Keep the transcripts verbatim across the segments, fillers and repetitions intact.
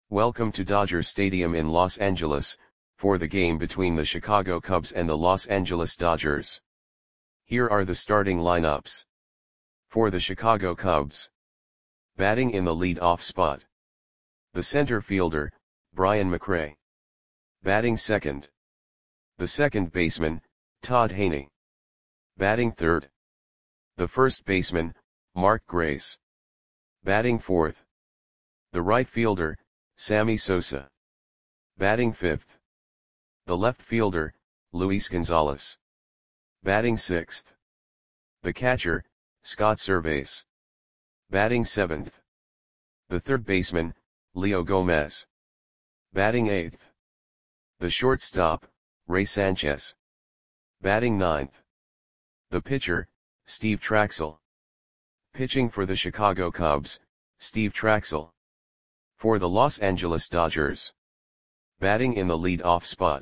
Welcome to Dodger Stadium in Los Angeles, for the game between the Chicago Cubs and the Los Angeles Dodgers. Here are the starting lineups. For the Chicago Cubs. Batting in the lead-off spot. The center fielder, Brian McRae. Batting second. The second baseman, Todd Haney. Batting third. The first baseman, Mark Grace. Batting fourth. The right fielder, Sammy Sosa. Batting fifth. The left fielder, Luis Gonzalez. Batting sixth. The catcher, Scott Servais. Batting seventh. The third baseman, Leo Gomez. Batting eighth. The shortstop, Ray Sanchez. Batting ninth. The pitcher, Steve Trachsel. Pitching for the Chicago Cubs, Steve Trachsel. For the Los Angeles Dodgers. Batting in the lead-off spot.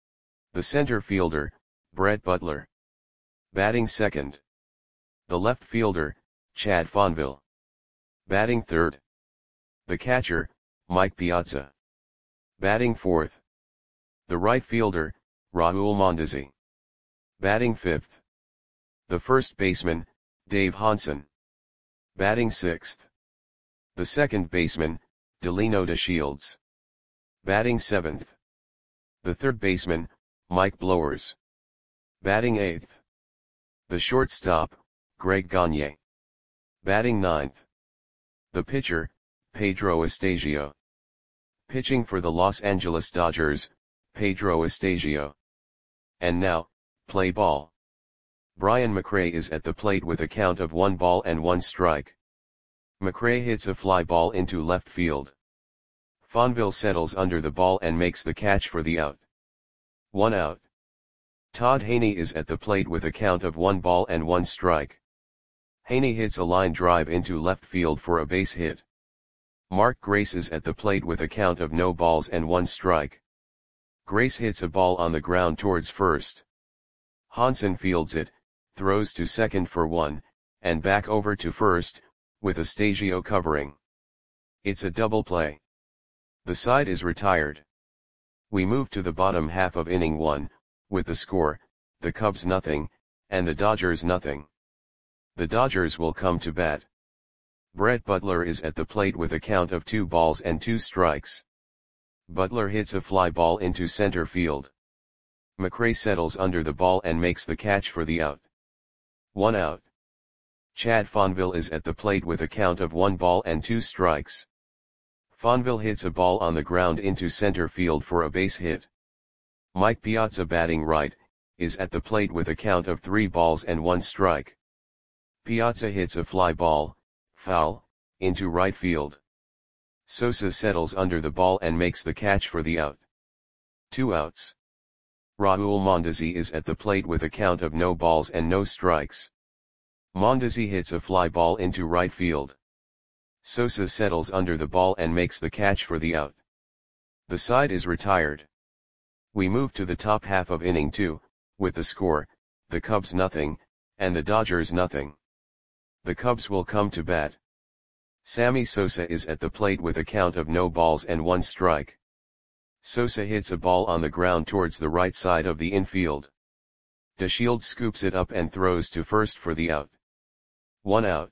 The center fielder, Brett Butler. Batting second. The left fielder, Chad Fonville. Batting third. The catcher, Mike Piazza. Batting fourth. The right fielder, Raul Mondesi. Batting fifth. The first baseman, Dave Hansen. Batting sixth. The second baseman, Delino DeShields. Batting seventh. The third baseman, Mike Blowers. Batting eighth. The shortstop, Greg Gagne. Batting ninth. The pitcher, Pedro Estasio. Pitching for the Los Angeles Dodgers, Pedro Estasio. And now, play ball. Brian McRae is at the plate with a count of one ball and one strike. McRae hits a fly ball into left field. Fonville settles under the ball and makes the catch for the out. One out. Todd Haney is at the plate with a count of one ball and one strike. Haney hits a line drive into left field for a base hit. Mark Grace is at the plate with a count of no balls and one strike. Grace hits a ball on the ground towards first. Hansen fields it, throws to second for one, and back over to first, with Estasio covering. It's a double play. The side is retired. We move to the bottom half of inning one, with the score, the Cubs nothing, and the Dodgers nothing. The Dodgers will come to bat. Brett Butler is at the plate with a count of two balls and two strikes. Butler hits a fly ball into center field. McRae settles under the ball and makes the catch for the out. One out. Chad Fonville is at the plate with a count of one ball and two strikes. Fonville hits a ball on the ground into center field for a base hit. Mike Piazza, batting right, is at the plate with a count of three balls and one strike. Piazza hits a fly ball, foul, into right field. Sosa settles under the ball and makes the catch for the out. Two outs. Raul Mondesi is at the plate with a count of no balls and no strikes. Mondesi hits a fly ball into right field. Sosa settles under the ball and makes the catch for the out. The side is retired. We move to the top half of inning two, with the score, the Cubs nothing, and the Dodgers nothing. The Cubs will come to bat. Sammy Sosa is at the plate with a count of no balls and one strike. Sosa hits a ball on the ground towards the right side of the infield. DeShields scoops it up and throws to first for the out. One out.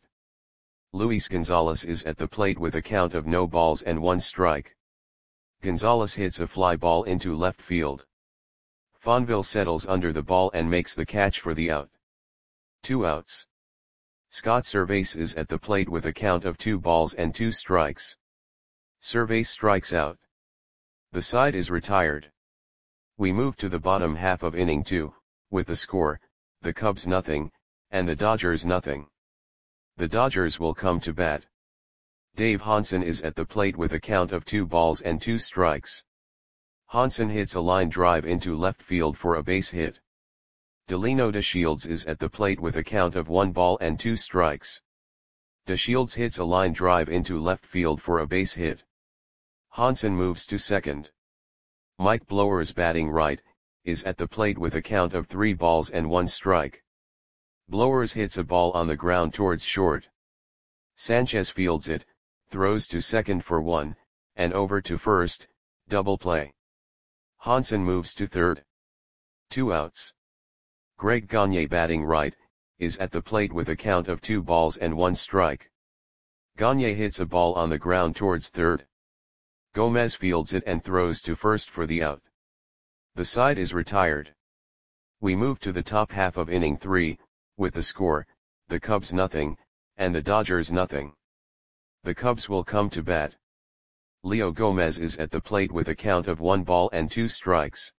Luis Gonzalez is at the plate with a count of no balls and one strike. Gonzalez hits a fly ball into left field. Fonville settles under the ball and makes the catch for the out. Two outs. Scott Servais is at the plate with a count of two balls and two strikes. Servais strikes out. The side is retired. We move to the bottom half of inning two, with the score, the Cubs nothing, and the Dodgers nothing. The Dodgers will come to bat. Dave Hansen is at the plate with a count of two balls and two strikes. Hansen hits a line drive into left field for a base hit. Delino DeShields is at the plate with a count of one ball and two strikes. DeShields hits a line drive into left field for a base hit. Hansen moves to second. Mike Blowers, batting right, is at the plate with a count of three balls and one strike. Blowers hits a ball on the ground towards short. Sanchez fields it, throws to second for one, and over to first, double play. Hansen moves to third. Two outs. Greg Gagne batting right, is at the plate with a count of two balls and one strike. Gagne hits a ball on the ground towards third. Gomez fields it and throws to first for the out. The side is retired. We move to the top half of inning three, with the score, the Cubs nothing, and the Dodgers nothing. The Cubs will come to bat. Leo Gomez is at the plate with a count of one ball and two strikes.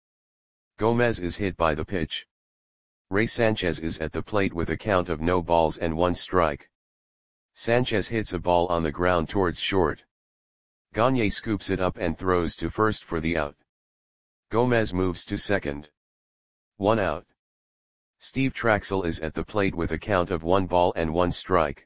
Gomez is hit by the pitch. Ray Sanchez is at the plate with a count of no balls and one strike. Sanchez hits a ball on the ground towards short. Gagne scoops it up and throws to first for the out. Gomez moves to second. One out. Steve Traxel is at the plate with a count of one ball and one strike.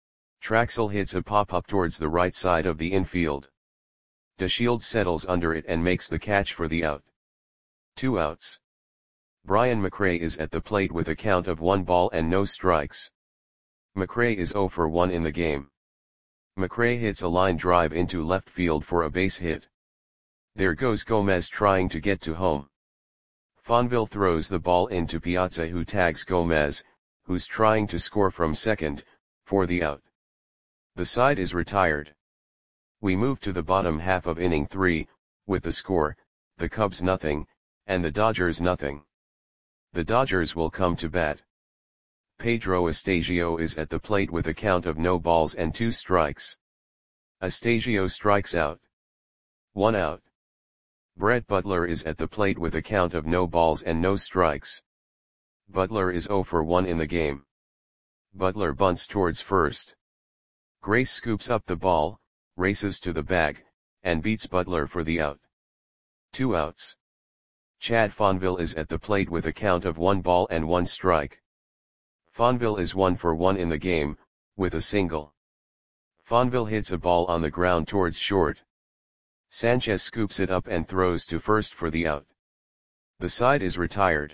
Traxel hits a pop-up towards the right side of the infield. DeShields settles under it and makes the catch for the out. Two outs. Brian McRae is at the plate with a count of one ball and no strikes. McRae is zero for one in the game. McRae hits a line drive into left field for a base hit. There goes Gomez trying to get to home. Fonville throws the ball into Piazza, who tags Gomez, who's trying to score from second, for the out. The side is retired. We move to the bottom half of inning three, with the score, the Cubs nothing, and the Dodgers nothing. The Dodgers will come to bat. Pedro Astasio is at the plate with a count of no balls and two strikes. Astasio strikes out. One out. Brett Butler is at the plate with a count of no balls and no strikes. Butler is zero for one in the game. Butler bunts towards first. Grace scoops up the ball, races to the bag, and beats Butler for the out. Two outs. Chad Fonville is at the plate with a count of one ball and one strike. Fonville is one for one in the game, with a single. Fonville hits a ball on the ground towards short. Sanchez scoops it up and throws to first for the out. The side is retired.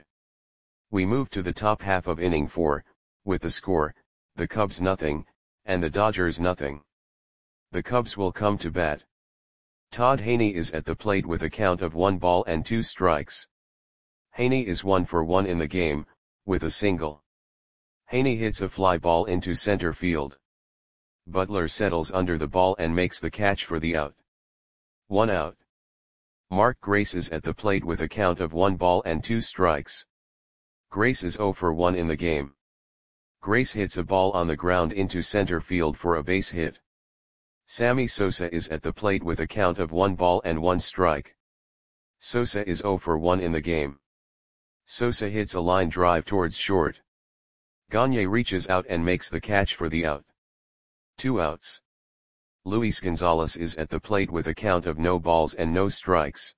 We move to the top half of inning four, with the score, the Cubs nothing, and the Dodgers nothing. The Cubs will come to bat. Todd Haney is at the plate with a count of one ball and two strikes. Haney is one for one in the game, with a single. Haney hits a fly ball into center field. Butler settles under the ball and makes the catch for the out. One out. Mark Grace is at the plate with a count of one ball and two strikes. Grace is zero for one in the game. Grace hits a ball on the ground into center field for a base hit. Sammy Sosa is at the plate with a count of one ball and one strike. Sosa is zero for one in the game. Sosa hits a line drive towards short. Gagne reaches out and makes the catch for the out. Two outs. Luis Gonzalez is at the plate with a count of no balls and no strikes.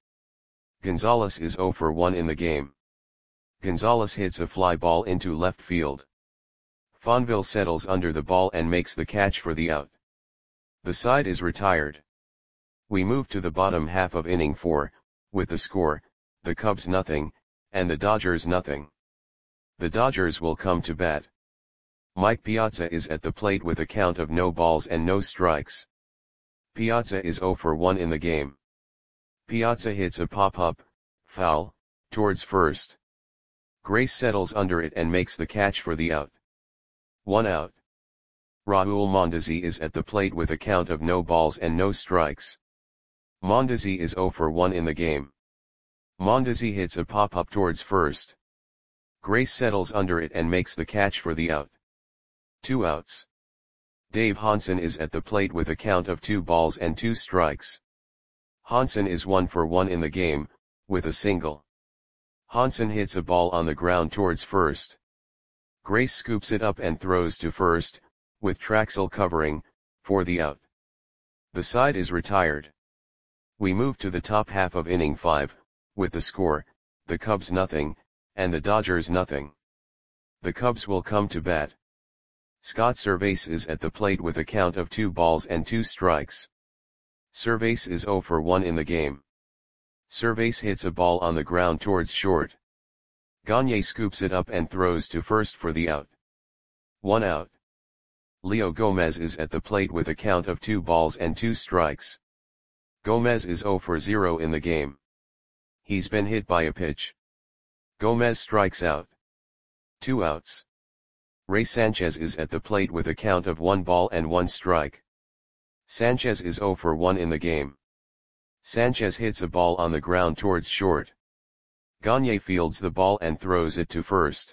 Gonzalez is zero for one in the game. Gonzalez hits a fly ball into left field. Fonville settles under the ball and makes the catch for the out. The side is retired. We move to the bottom half of inning four, with the score, the Cubs nothing, and the Dodgers nothing. The Dodgers will come to bat. Mike Piazza is at the plate with a count of no balls and no strikes. Piazza is zero for one in the game. Piazza hits a pop-up, foul, towards first. Grace settles under it and makes the catch for the out. One out. Raul Mondesi is at the plate with a count of no balls and no strikes. Mondesi is zero for one in the game. Mondesi hits a pop-up towards first. Grace settles under it and makes the catch for the out. Two outs. Dave Hansen is at the plate with a count of two balls and two strikes. Hansen is one for one in the game, with a single. Hansen hits a ball on the ground towards first. Grace scoops it up and throws to first, with Traxel covering, for the out. The side is retired. We move to the top half of inning five, with the score, the Cubs nothing, and the Dodgers nothing. The Cubs will come to bat. Scott Servais is at the plate with a count of two balls and two strikes. Servais is zero for one in the game. Servais hits a ball on the ground towards short. Gagne scoops it up and throws to first for the out. One out. Leo Gomez is at the plate with a count of two balls and two strikes. Gomez is zero for zero in the game. He's been hit by a pitch. Gomez strikes out. Two outs. Ray Sanchez is at the plate with a count of one ball and one strike. Sanchez is zero for one in the game. Sanchez hits a ball on the ground towards short. Gagne fields the ball and throws it to first.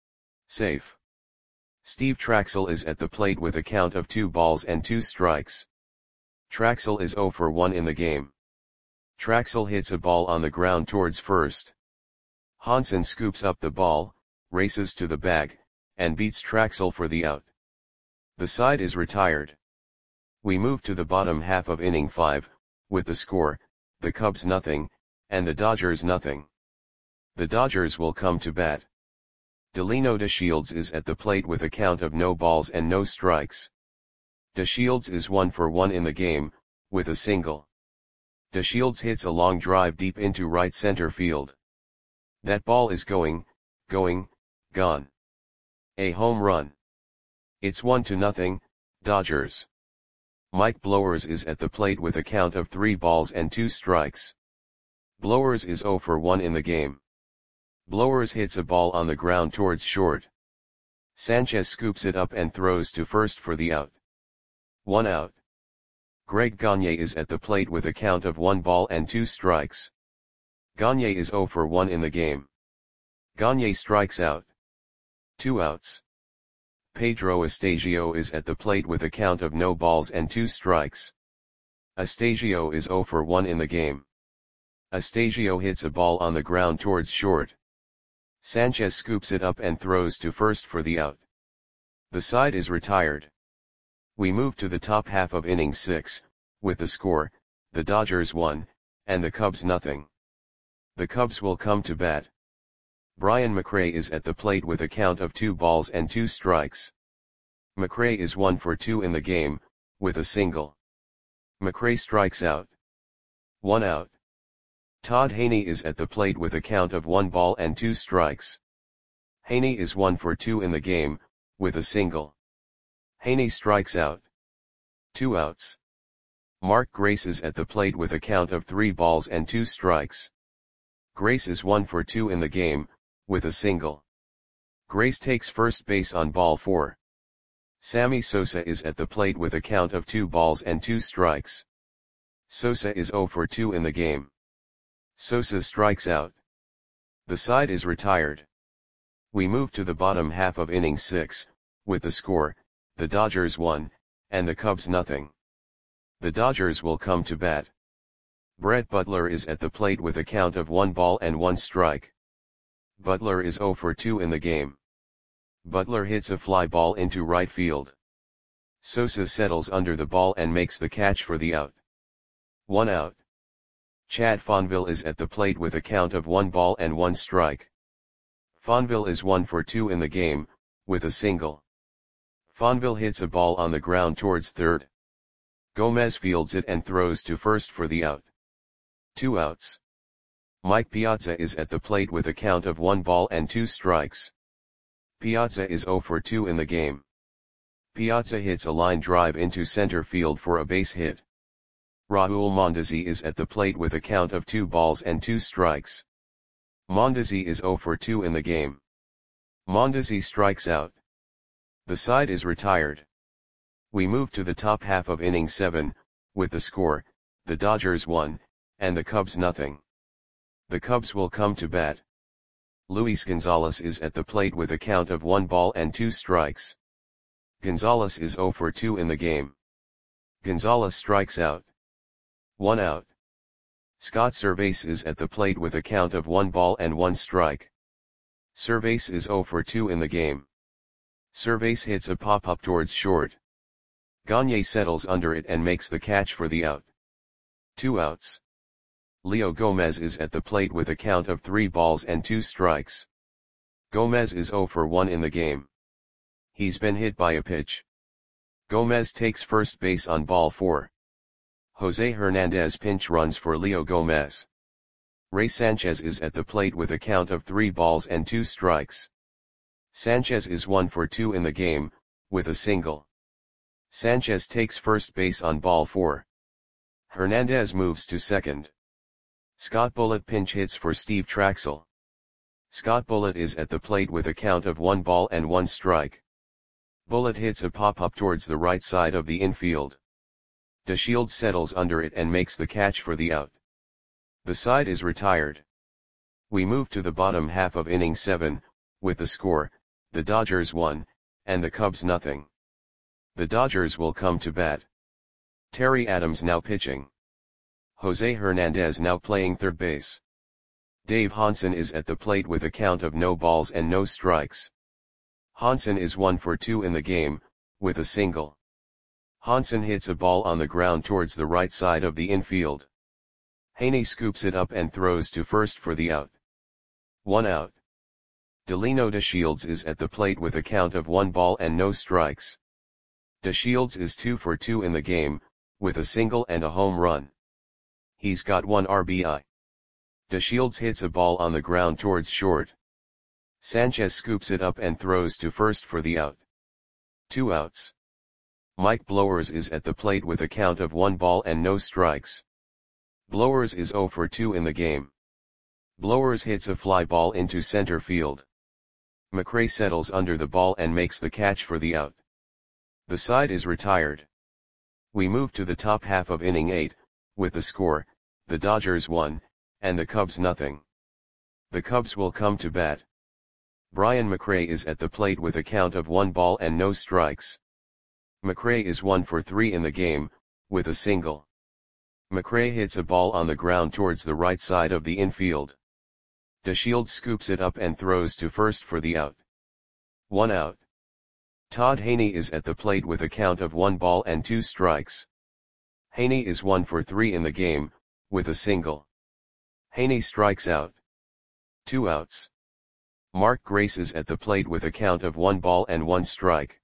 Safe. Steve Traxel is at the plate with a count of two balls and two strikes. Traxel is zero for one in the game. Traxel hits a ball on the ground towards first. Hansen scoops up the ball, races to the bag, and beats Traxel for the out. The side is retired. We move to the bottom half of inning five, with the score, the Cubs nothing, and the Dodgers nothing. The Dodgers will come to bat. Delino DeShields is at the plate with a count of no balls and no strikes. DeShields is one for one in the game, with a single. DeShields hits a long drive deep into right center field. That ball is going, going, gone. A home run. It's one to nothing, Dodgers. Mike Blowers is at the plate with a count of three balls and two strikes. Blowers is zero for one in the game. Blowers hits a ball on the ground towards short. Sanchez scoops it up and throws to first for the out. One out. Greg Gagne is at the plate with a count of one ball and two strikes. Gagne is zero for one in the game. Gagne strikes out. Two outs. Pedro Astasio is at the plate with a count of no balls and two strikes. Astasio is zero for one in the game. Astasio hits a ball on the ground towards short. Sanchez scoops it up and throws to first for the out. The side is retired. We move to the top half of inning six, with the score, the Dodgers one, and the Cubs nothing. The Cubs will come to bat. Brian McRae is at the plate with a count of two balls and two strikes. McRae is one for two in the game, with a single. McRae strikes out. One out. Todd Haney is at the plate with a count of one ball and two strikes. Haney is one for two in the game, with a single. Haney strikes out. Two outs. Mark Grace is at the plate with a count of three balls and two strikes. Grace is one for two in the game, with a single. Grace takes first base on ball four. Sammy Sosa is at the plate with a count of two balls and two strikes. Sosa is zero for two in the game. Sosa strikes out. The side is retired. We move to the bottom half of inning six, with the score, the Dodgers one, and the Cubs nothing. The Dodgers will come to bat. Brett Butler is at the plate with a count of one ball and one strike. Butler is zero for two in the game. Butler hits a fly ball into right field. Sosa settles under the ball and makes the catch for the out. One out. Chad Fonville is at the plate with a count of one ball and one strike. Fonville is one for two in the game, with a single. Fonville hits a ball on the ground towards third. Gomez fields it and throws to first for the out. Two outs. Mike Piazza is at the plate with a count of one ball and two strikes. Piazza is zero for two in the game. Piazza hits a line drive into center field for a base hit. Raul Mondesi is at the plate with a count of two balls and two strikes. Mondesi is zero for two in the game. Mondesi strikes out. The side is retired. We move to the top half of inning seven, with the score, the Dodgers one, and the Cubs nothing. The Cubs will come to bat. Luis Gonzalez is at the plate with a count of one ball and two strikes. Gonzalez is zero for two in the game. Gonzalez strikes out. One out. Scott Servais is at the plate with a count of one ball and one strike. Servais is zero for two in the game. Servais hits a pop-up towards short. Gagne settles under it and makes the catch for the out. Two outs. Leo Gomez is at the plate with a count of three balls and two strikes. Gomez is zero for one in the game. He's been hit by a pitch. Gomez takes first base on ball four. Jose Hernandez pinch runs for Leo Gomez. Ray Sanchez is at the plate with a count of three balls and two strikes. Sanchez is one for two in the game, with a single. Sanchez takes first base on ball four. Hernandez moves to second. Scott Bullitt pinch hits for Steve Traxel. Scott Bullitt is at the plate with a count of one ball and one strike. Bullitt hits a pop-up towards the right side of the infield. DeShields settles under it and makes the catch for the out. The side is retired. We move to the bottom half of inning seven, with the score, the Dodgers one, and the Cubs nothing. The Dodgers will come to bat. Terry Adams now pitching. Jose Hernandez now playing third base. Dave Hansen is at the plate with a count of no balls and no strikes. Hansen is one for two in the game, with a single. Hansen hits a ball on the ground towards the right side of the infield. Haney scoops it up and throws to first for the out. One out. Delino DeShields is at the plate with a count of one ball and no strikes. DeShields is two for two in the game, with a single and a home run. He's got one R B I. DeShields hits a ball on the ground towards short. Sanchez scoops it up and throws to first for the out. Two outs. Mike Blowers is at the plate with a count of one ball and no strikes. Blowers is zero for two in the game. Blowers hits a fly ball into center field. McRae settles under the ball and makes the catch for the out. The side is retired. We move to the top half of inning eight, with the score, the Dodgers one, and the Cubs nothing. The Cubs will come to bat. Brian McRae is at the plate with a count of one ball and no strikes. McRae is one for three in the game, with a single. McRae hits a ball on the ground towards the right side of the infield. DeShields scoops it up and throws to first for the out. One out. Todd Haney is at the plate with a count of one ball and two strikes. Haney is one for three in the game, with a single. Haney strikes out. Two outs. Mark Grace is at the plate with a count of one ball and one strike.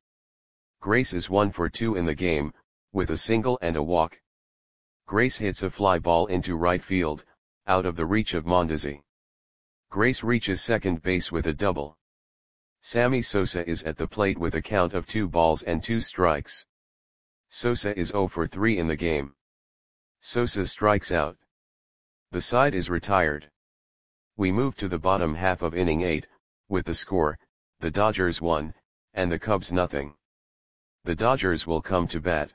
Grace is one for two in the game, with a single and a walk. Grace hits a fly ball into right field, out of the reach of Mondesi. Grace reaches second base with a double. Sammy Sosa is at the plate with a count of two balls and two strikes. Sosa is zero for three in the game. Sosa strikes out. The side is retired. We move to the bottom half of inning eight, with the score, the Dodgers one, and the Cubs nothing. The Dodgers will come to bat.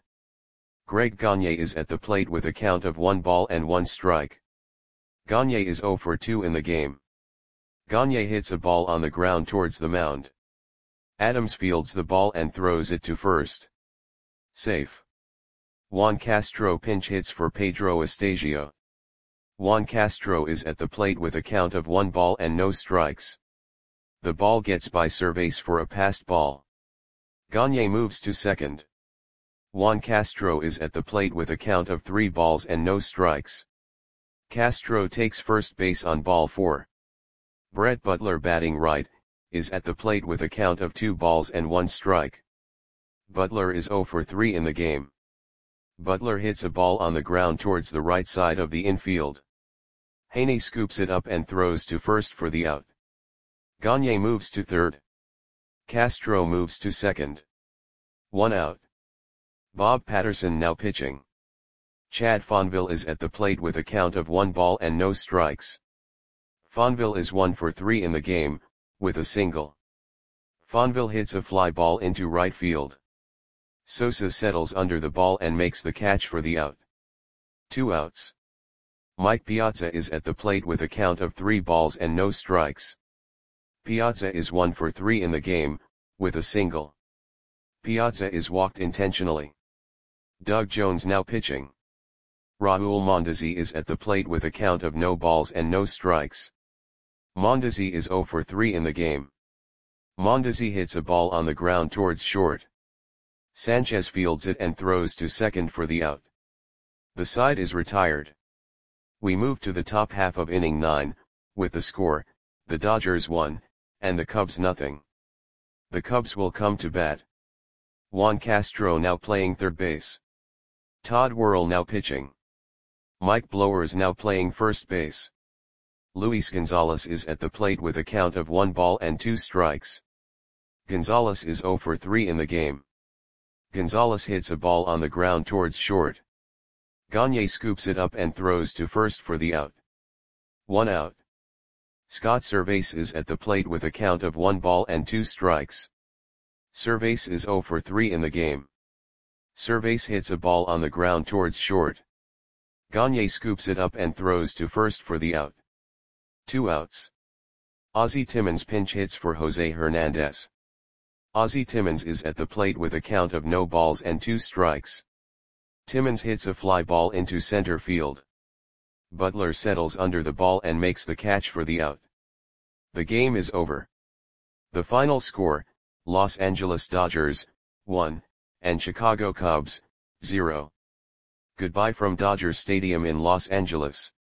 Greg Gagne is at the plate with a count of one ball and one strike. Gagne is zero for two in the game. Gagne hits a ball on the ground towards the mound. Adams fields the ball and throws it to first. Safe. Juan Castro pinch hits for Pedro Estasio. Juan Castro is at the plate with a count of one ball and no strikes. The ball gets by Cervais for a passed ball. Gagne moves to second. Juan Castro is at the plate with a count of three balls and no strikes. Castro takes first base on ball four. Brett Butler batting right, is at the plate with a count of two balls and one strike. Butler is zero for three in the game. Butler hits a ball on the ground towards the right side of the infield. Haney scoops it up and throws to first for the out. Gagne moves to third. Castro moves to second. One out. Bob Patterson now pitching. Chad Fonville is at the plate with a count of one ball and no strikes. Fonville is one for three in the game, with a single. Fonville hits a fly ball into right field. Sosa settles under the ball and makes the catch for the out. Two outs. Mike Piazza is at the plate with a count of three balls and no strikes. Piazza is one for three in the game, with a single. Piazza is walked intentionally. Doug Jones now pitching. Raul Mondesi is at the plate with a count of no balls and no strikes. Mondesi is zero for three in the game. Mondesi hits a ball on the ground towards short. Sanchez fields it and throws to second for the out. The side is retired. We move to the top half of inning nine, with the score, the Dodgers one, and the Cubs nothing. The Cubs will come to bat. Juan Castro now playing third base. Todd Worrell now pitching. Mike Blowers now playing first base. Luis Gonzalez is at the plate with a count of one ball and two strikes. Gonzalez is zero for three in the game. Gonzalez hits a ball on the ground towards short. Gagne scoops it up and throws to first for the out. One out. Scott Servais is at the plate with a count of one ball and two strikes. Servais is zero for three in the game. Servais hits a ball on the ground towards short. Gagne scoops it up and throws to first for the out. Two outs. Ozzie Timmons pinch hits for Jose Hernandez. Ozzie Timmons is at the plate with a count of no balls and two strikes. Timmons hits a fly ball into center field. Butler settles under the ball and makes the catch for the out. The game is over. The final score, Los Angeles Dodgers, one, and Chicago Cubs, zero. Goodbye from Dodger Stadium in Los Angeles.